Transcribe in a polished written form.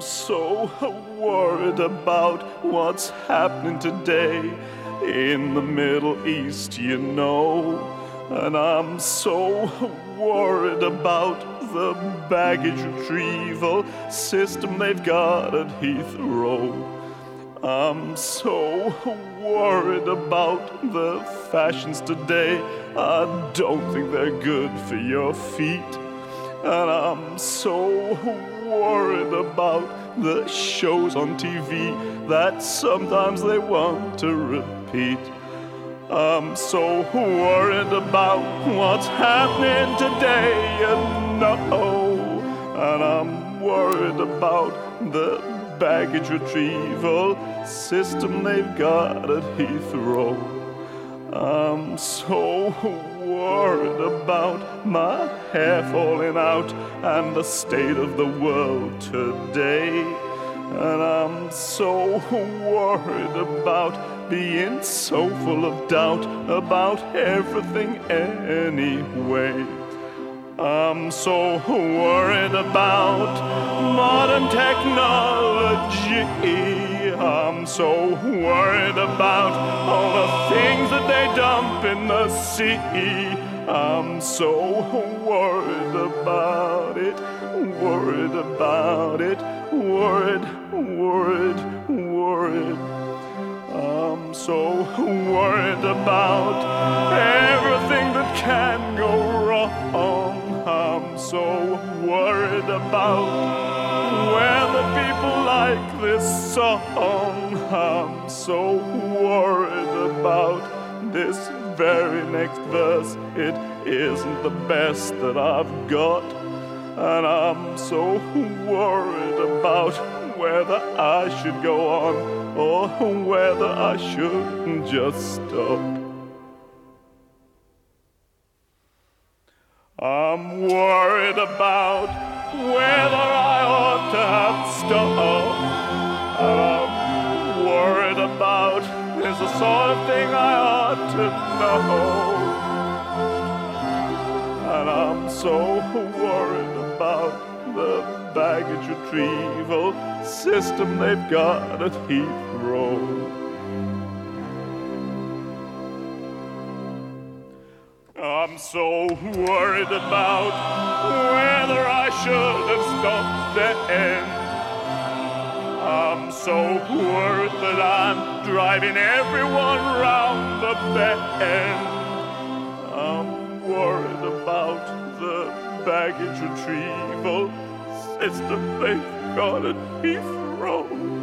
so worried about what's happening today in the Middle East, you know. And I'm so worried about the baggage retrieval system they've got at Heathrow. I'm so worried about the fashions today. I don't think they're good for your feet. And I'm so worried about the shows on TV that sometimes they want to repeat. I'm so worried about what's happening today, you know. And I'm worried about the baggage retrieval system they've got at Heathrow. I'm so worried about my hair falling out and the state of the world today. And I'm so worried about being so full of doubt about everything anyway. I'm so worried about modern technology. I'm so worried about all the things that they dump in the sea. I'm so worried about it, worried about it, worried. I'm so worried about everything that can go wrong. I'm so worried about whether people like this song. I'm so worried about this very next verse. It isn't the best that I've got. And I'm so worried about whether I should go on or whether I should just stop. I'm worried about whether I ought to have stopped. I'm worried about is the sort of thing I ought to know. And I'm so worried about the baggage retrieval system they've got at Heathrow. I'm so worried about whether I should have stopped then. I'm so worried that I'm driving everyone round the bend. I'm worried about the baggage retrieval system they've got at Heathrow.